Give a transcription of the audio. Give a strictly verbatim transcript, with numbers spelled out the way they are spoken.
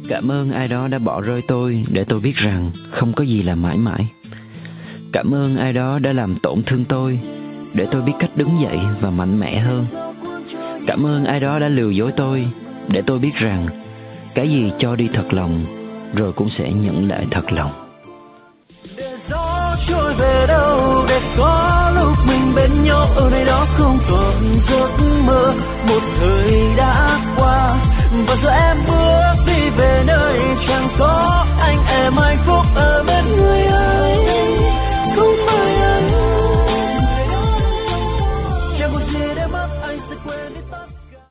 Cảm ơn ai đó đã bỏ rơi tôi để tôi biết rằng không có gì là mãi mãi. Cảm ơn ai đó đã làm tổn thương tôi để tôi biết cách đứng dậy và mạnh mẽ hơn. Cảm ơn ai đó đã lừa dối tôi để tôi biết rằng cái gì cho đi thật lòng rồi cũng sẽ nhận lại thật lòng. Để gió trôi về đâu, để có lúc mình bên nhau ở nơi đó không còn giấc mơ. Một thời đã qua và giờ em bước